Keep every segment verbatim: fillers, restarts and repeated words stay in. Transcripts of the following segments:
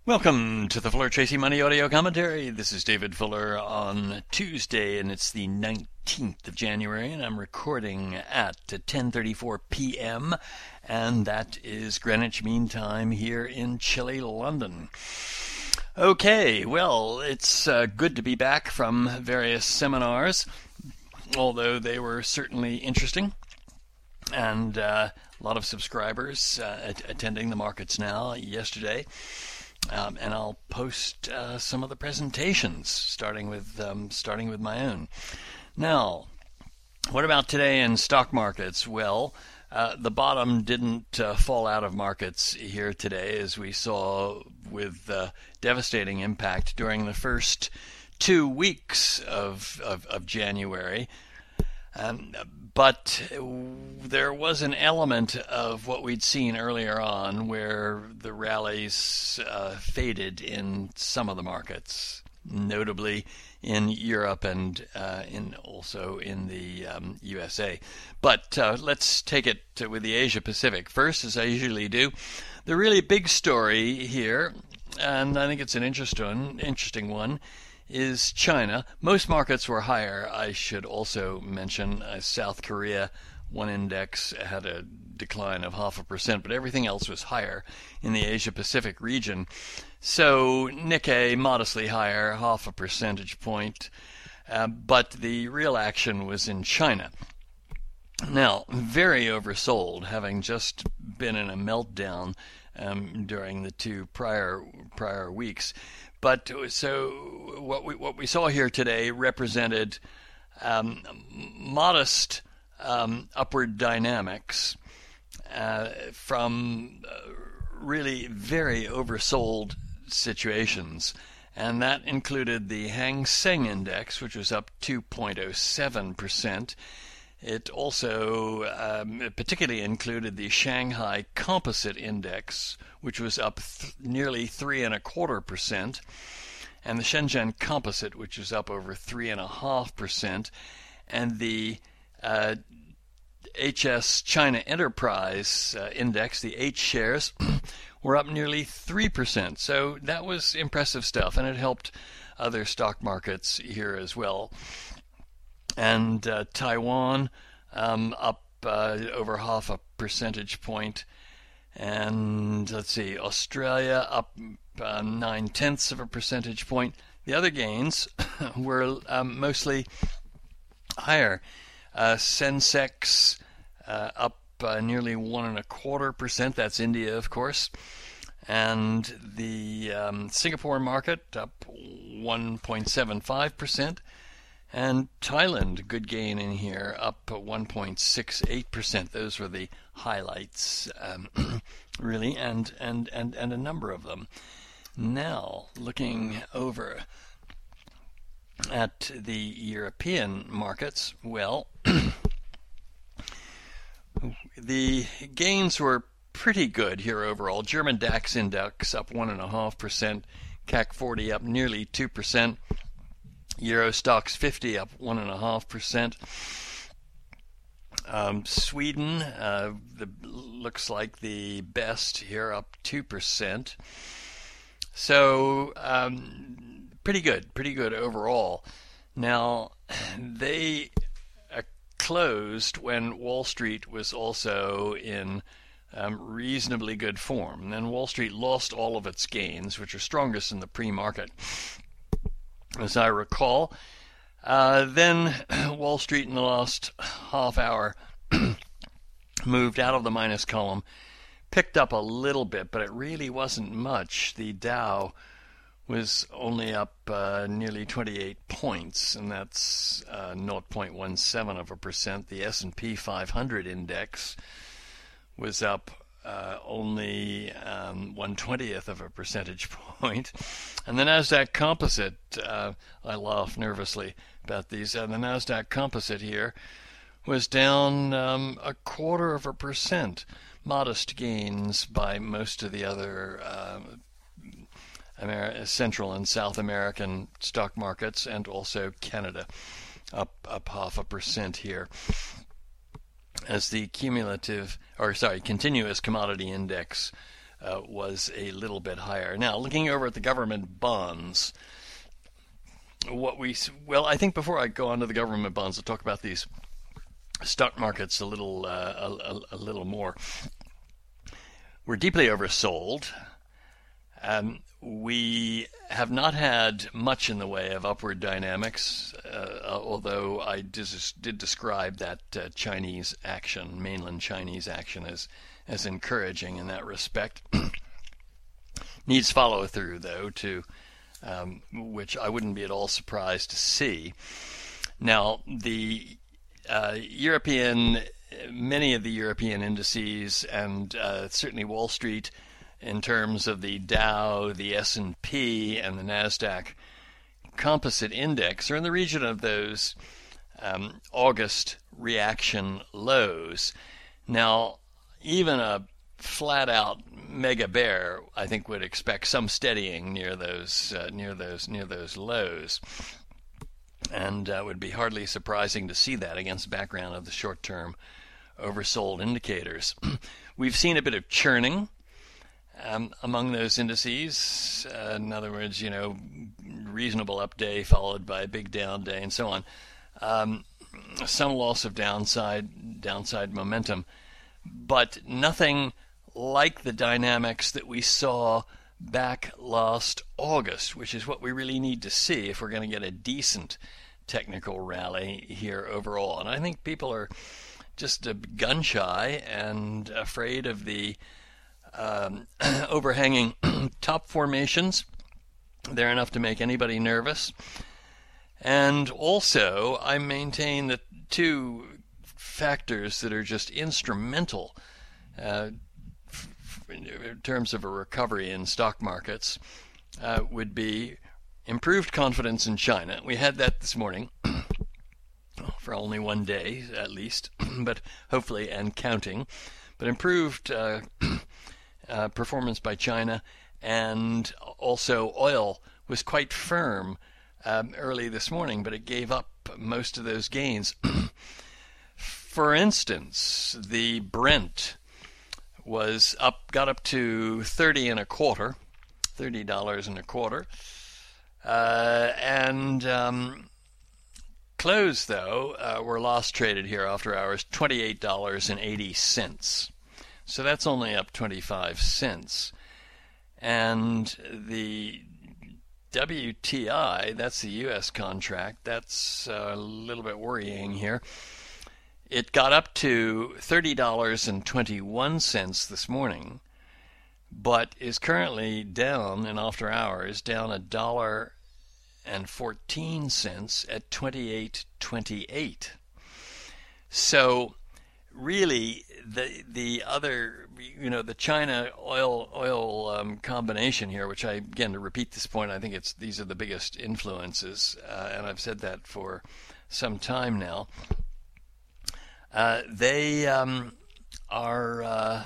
Welcome to the Fuller Tracy Money Audio Commentary. This is David Fuller on Tuesday, and it's the nineteenth of January, and I'm recording at ten thirty-four p.m., and that is Greenwich Mean Time here in chilly London. Okay, well, it's uh, good to be back from various seminars, although they were certainly interesting, and uh, a lot of subscribers uh, attending the Markets Now yesterday. Um, and I'll post uh, some of the presentations, starting with um, starting with my own. Now, what about today in stock markets? Well, uh, the bottom didn't uh, fall out of markets here today, as we saw with uh, devastating impact during the first two weeks of of, of January. Um, but there was an element of what we'd seen earlier on where the rallies uh, faded in some of the markets, notably in Europe and uh, in also in the um, U S A. But uh, let's take it to, with the Asia Pacific first, as I usually do. The really big story here, and I think it's an interesting, interesting one, is China. Most markets were higher. I should also mention uh, South Korea, one index had a decline of half a percent, but everything else was higher in the Asia Pacific region. So Nikkei modestly higher, half a percentage point, uh, but the real action was in China. Now, very oversold, having just been in a meltdown um, during the two prior prior weeks. But so what we what we saw here today represented um, modest um, upward dynamics uh, from uh, really very oversold situations, and that included the Hang Seng Index, which was up two point oh seven percent. It also um, particularly included the Shanghai Composite Index, which was up th- nearly three and a quarter percent, and the Shenzhen Composite, which was up over three and a half percent, and the uh, H S China Enterprise uh, Index, the H shares, were up nearly three percent. So that was impressive stuff, and it helped other stock markets here as well. And uh, Taiwan um, up uh, over half a percentage point. And let's see, Australia up uh, nine tenths of a percentage point. The other gains were um, mostly higher. Uh, Sensex uh, up uh, nearly one and a quarter percent. That's India, of course. And the um, Singapore market up one point seven five percent. And Thailand, good gain in here, up one point six eight percent. Those were the highlights, um, really, and, and, and, and a number of them. Now, looking over at the European markets, well, the gains were pretty good here overall. German DAX index up one point five percent, C A C forty up nearly two percent. Euro Stoxx fifty up one point five percent. Um, Sweden uh, the, looks like the best here, up two percent. So um, pretty good, pretty good overall. Now, they uh, closed when Wall Street was also in um, reasonably good form. And then Wall Street lost all of its gains, which are strongest in the pre-market, as I recall. Uh, then Wall Street in the last half hour moved out of the minus column, picked up a little bit, but it really wasn't much. The Dow was only up uh, nearly twenty-eight points, and that's uh, zero point one seven of a percent. The S and P five hundred index was up Uh, only um, one twentieth of a percentage point, and the Nasdaq Composite. Uh, I laugh nervously about these. Uh, the Nasdaq Composite here was down um, a quarter of a percent. Modest gains by most of the other uh, Amer- Central and South American stock markets, and also Canada, up up half a percent here, as the cumulative, or sorry, continuous commodity index uh, was a little bit higher. Now, looking over at the government bonds, what we well, I think before I go on to the government bonds, I'll talk about these stock markets a little uh, a, a, a little more. We're deeply oversold. Um, we have not had much in the way of upward dynamics, uh, although I dis- did describe that uh, Chinese action, mainland Chinese action, as as encouraging in that respect. Needs follow through, though, to um, which I wouldn't be at all surprised to see. Now, the uh, European, many of the European indices, and uh, certainly Wall Street, in terms of the Dow, the S and P, and the NASDAQ Composite Index, are in the region of those um, August reaction lows. Now, even a flat-out mega bear, I think, would expect some steadying near those uh, near those near those lows, and uh, would be hardly surprising to see that against the background of the short-term oversold indicators. We've seen a bit of churning um, among those indices. Uh, in other words, you know, reasonable up day followed by a big down day, and so on. Um, some loss of downside downside momentum, but nothing like the dynamics that we saw back last August, which is what we really need to see if we're going to get a decent technical rally here overall. And I think people are just uh, gun shy and afraid of the um, overhanging top formations. They're enough to make anybody nervous. And also, I maintain that two factors that are just instrumental uh, in terms of a recovery in stock markets uh, would be improved confidence in China. We had that this morning for only one day at least, but hopefully and counting. But improved uh, uh, performance by China, and also oil was quite firm um, early this morning, but it gave up most of those gains. For instance, the Brent was up, got up to thirty and a quarter, thirty dollars and a quarter, uh, and um, closed though uh, were lost traded here after hours twenty-eight dollars and eighty cents. So that's only up twenty-five cents, and the W T I, that's the U S contract, that's a little bit worrying here. It got up to thirty dollars and twenty-one cents this morning, but is currently down in after hours, down a dollar and fourteen cents at twenty-eight twenty-eight. So really, the the other, you know, the China oil oil um, combination here, which I, again, to repeat this point, I think it's these are the biggest influences, uh, and I've said that for some time now. Uh, they um, are, uh,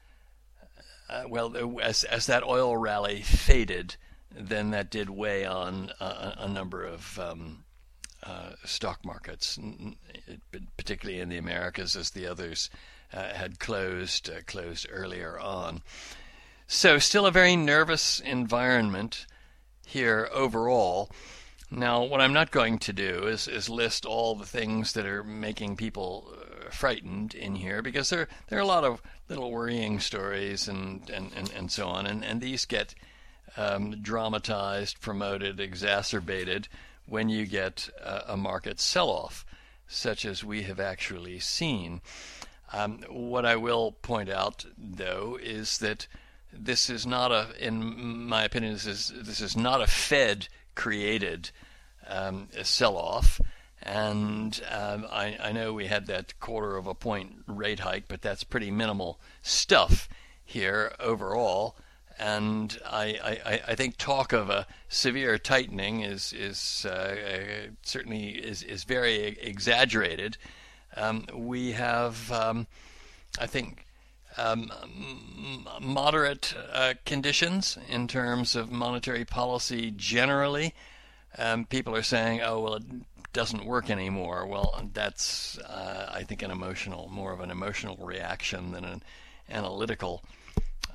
uh, well, as, as that oil rally faded, then that did weigh on uh, a number of um, uh, stock markets, particularly in the Americas, as the others uh, had closed, uh, closed earlier on. So still a very nervous environment here overall. Now, what I'm not going to do is, is list all the things that are making people uh, frightened in here, because there there are a lot of little worrying stories and and, and, and so on, and, and these get um, dramatized, promoted, exacerbated when you get uh, a market sell-off, such as we have actually seen. Um, what I will point out, though, is that this is not a, in my opinion, this is this is not a Fed created um, sell-off, and um, I, I know we had that quarter of a point rate hike, but that's pretty minimal stuff here overall, and I, I, I think talk of a severe tightening is is uh, certainly is, is very exaggerated. Um, we have, um, I think, Um, moderate uh, conditions in terms of monetary policy generally. Um, people are saying, oh, well, it doesn't work anymore. Well, that's, uh, I think, an emotional, more of an emotional reaction than an analytical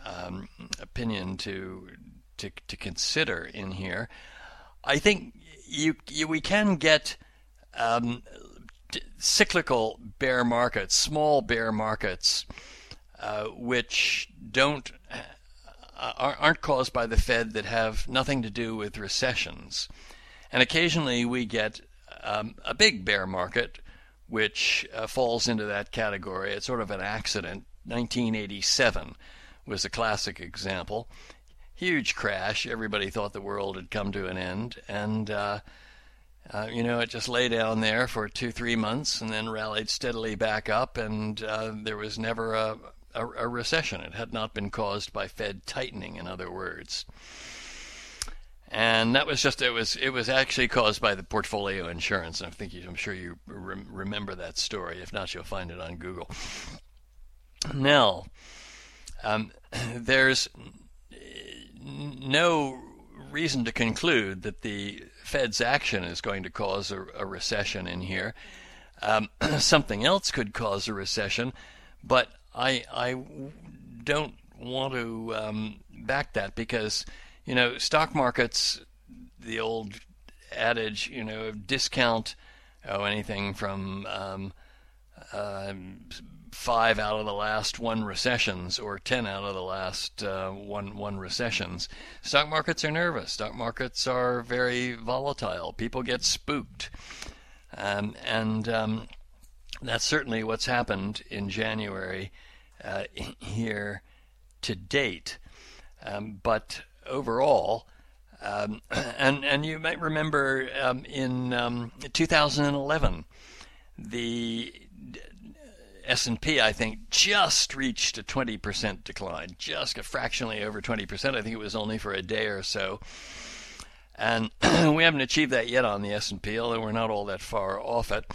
um, opinion to, to to consider in here. I think you, you we can get um, cyclical bear markets, small bear markets, uh, which don't uh, aren't caused by the Fed, that have nothing to do with recessions. And occasionally we get um, a big bear market, which uh, falls into that category. It's sort of an accident. nineteen eighty-seven was a classic example. Huge crash. Everybody thought the world had come to an end, and uh, uh, you know, it just lay down there for two, three months, and then rallied steadily back up, and uh, there was never a, a, a recession. It had not been caused by Fed tightening, in other words. And that was just, it was it was actually caused by the portfolio insurance. And I think you, I'm sure you re- remember that story. If not, you'll find it on Google. Now, um, there's no reason to conclude that the Fed's action is going to cause a, a recession in here. Um, something else could cause a recession, but I, I don't want to um, back that, because you know, stock markets, the old adage, you know, discount, oh, anything from um, uh, five out of the last one recessions, or ten out of the last uh, one one recessions. Stock markets are nervous. Stock markets are very volatile. People get spooked, um, and um, that's certainly what's happened in January uh, here to date. Um, but overall, um, and and you might remember um, in um, two thousand eleven, the S and P, I think, just reached a twenty percent decline, just fractionally over twenty percent. I think it was only for a day or so, and we haven't achieved that yet on the S and P, although we're not all that far off it.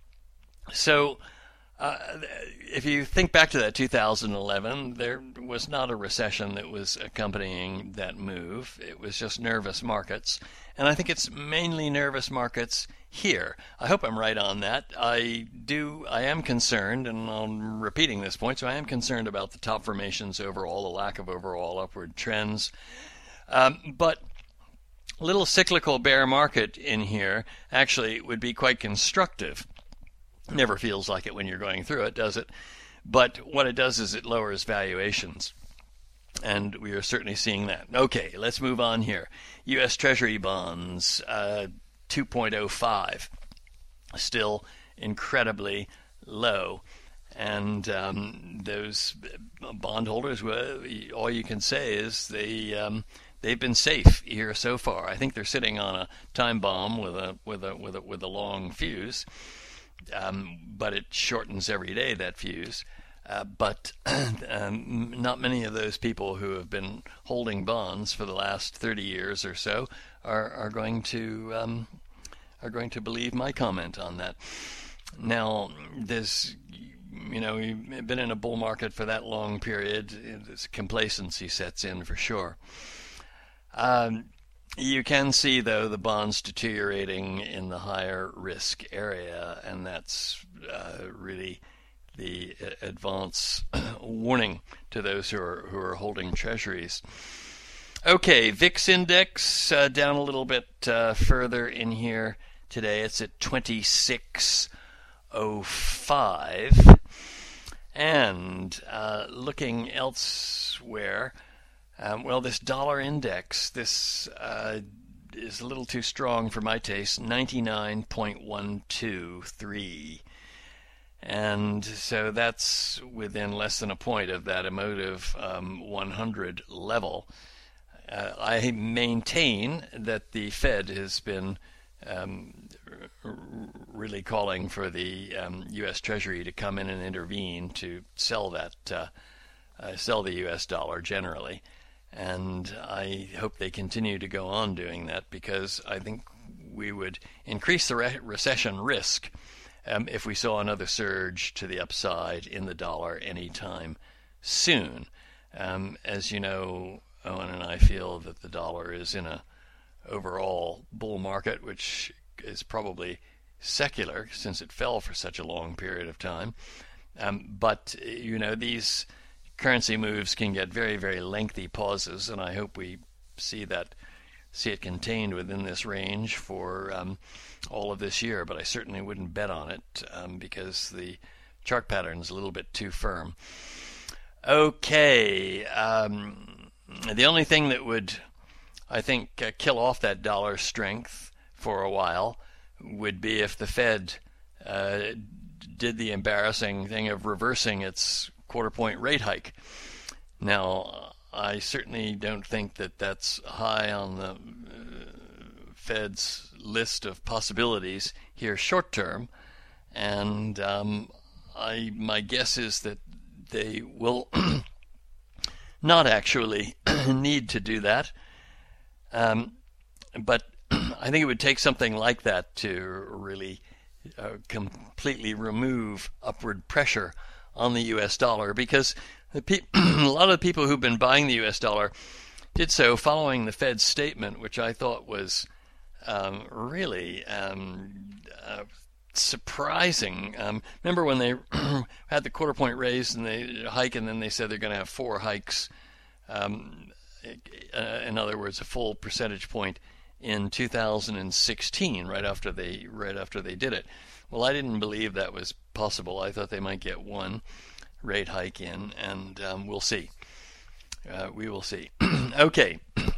So Uh, if you think back to that two thousand eleven, there was not a recession that was accompanying that move. It was just nervous markets. And I think it's mainly nervous markets here. I hope I'm right on that. I do, I am concerned, and I'm repeating this point, so I am concerned about the top formations overall, the lack of overall upward trends. Um, but little cyclical bear market in here actually would be quite constructive. Never feels like it when you're going through it, does it? But what it does is it lowers valuations. And we are certainly seeing that. Okay, let's move on here. U S Treasury bonds, uh, two point oh five. Still incredibly low. And um, those bondholders, well, all you can say is they um, they've been safe here so far. I think they're sitting on a time bomb with a with a with a with a long fuse. Um, but it shortens every day, that fuse. Uh, but um, not many of those people who have been holding bonds for the last thirty years or so are, are going to um, are going to believe my comment on that. Now, there's, you know, we've been in a bull market for that long period. This complacency sets in for sure. Um, You can see, though, the bonds deteriorating in the higher risk area, and that's uh, really the advance warning to those who are who are holding treasuries. Okay, V I X index uh, down a little bit uh, further in here today. It's at twenty-six oh five, and uh, looking elsewhere. Um, well, this dollar index, this uh, is a little too strong for my taste, ninety-nine point one two three. And so that's within less than a point of that emotive um, one hundred level. Uh, I maintain that the Fed has been um, r- really calling for the um, U S Treasury to come in and intervene to sell that, uh, uh, sell the U S dollar generally. And I hope they continue to go on doing that, because I think we would increase the re- recession risk um, if we saw another surge to the upside in the dollar anytime soon. Um, as you know, Owen and I feel that the dollar is in a overall bull market, which is probably secular since it fell for such a long period of time. Um, but, you know, these currency moves can get very, very lengthy pauses, and I hope we see that see it contained within this range for um, all of this year. But I certainly wouldn't bet on it um, because the chart pattern is a little bit too firm. Okay, um, the only thing that would, I think, uh, kill off that dollar strength for a while would be if the Fed uh, did the embarrassing thing of reversing its quarter point rate hike. Now, I certainly don't think that that's high on the uh, Fed's list of possibilities here short term, and um, I my guess is that they will not actually need to do that. Um, but I think it would take something like that to really uh, completely remove upward pressure on the U S dollar, because the pe- a lot of the people who've been buying the U S dollar did so following the Fed's statement, which I thought was um, really um, uh, surprising. Um, remember when they had the quarter point raise and they hike, and then they said they're going to have four hikes. Um, in other words, a full percentage point in two thousand sixteen, right after they right after they did it. Well, I didn't believe that was possible. I thought they might get one rate hike in, and um, we'll see. Uh, we will see. Okay.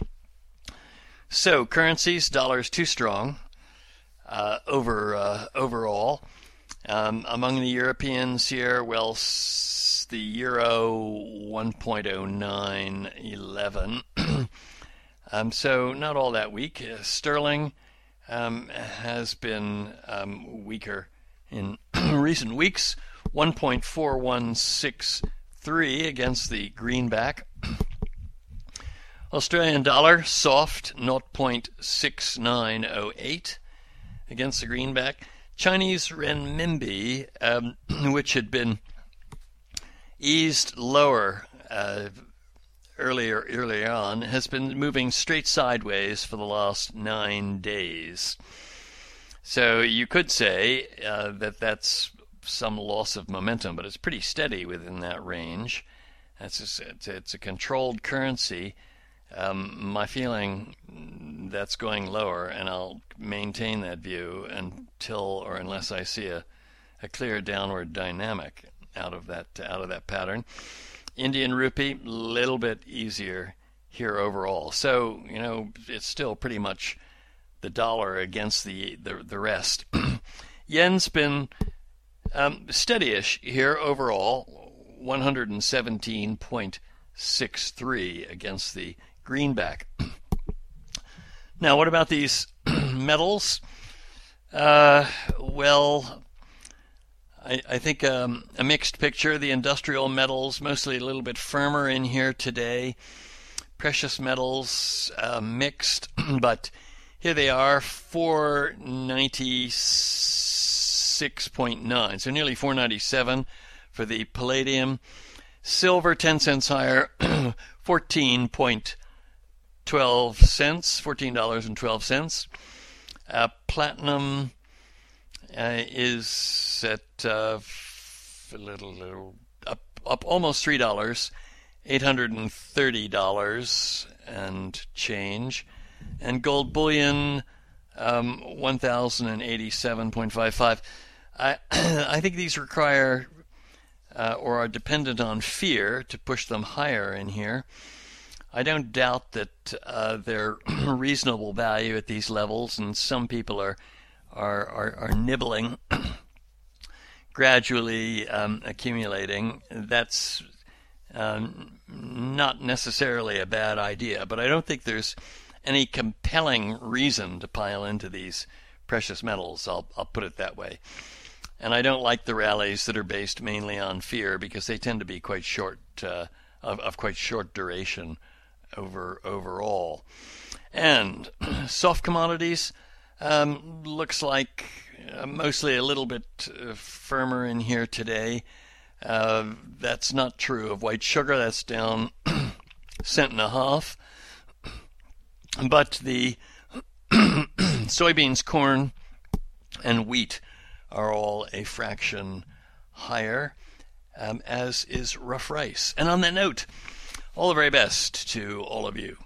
So currencies, dollar's too strong uh, over uh, overall. Um, among the Europeans here, well, s- the euro one point oh nine one one. um, so not all that weak. Uh, sterling um, has been um, weaker in recent weeks. one point four one six three against the greenback. Australian dollar soft zero point six nine oh eight against the greenback. Chinese renminbi, um, which had been eased lower uh, earlier earlier on, has been moving straight sideways for the last nine days. So you could say uh, that that's some loss of momentum, but it's pretty steady within that range. That's just, it's, it's a controlled currency. Um, my feeling that's going lower, and I'll maintain that view until or unless I see a, a clear downward dynamic out of that out of that pattern. Indian rupee, little bit easier here overall. So you know it's still pretty much the dollar against the the, the rest. Yen's been um, steady-ish here overall, one hundred seventeen point six three against the greenback. Now, what about these metals? Uh, well, I, I think um, a mixed picture. The industrial metals mostly a little bit firmer in here today. Precious metals uh, mixed, but here they are, four ninety-six point nine, so nearly four ninety-seven for the palladium. Silver ten cents higher, fourteen point twelve cents, fourteen dollars and twelve cents. Uh, platinum uh, is at uh, a little, little up, up almost three dollars, eight hundred and thirty dollars and change. And gold bullion, um, one thousand eighty-seven point five five. I I think these require uh, or are dependent on fear to push them higher in here. I don't doubt that uh, they're reasonable value at these levels, and some people are are are, are nibbling, gradually um, accumulating. That's um, not necessarily a bad idea, but I don't think there's any compelling reason to pile into these precious metals. I'll I'll put it that way. And I don't like the rallies that are based mainly on fear, because they tend to be quite short, uh, of, of quite short duration over overall. And soft commodities um, looks like uh, mostly a little bit uh, firmer in here today. Uh, that's not true of white sugar. That's down cent and a half. But the soybeans, corn, and wheat are all a fraction higher. um, as is Rough Rice. And on that note, all the very best to all of you.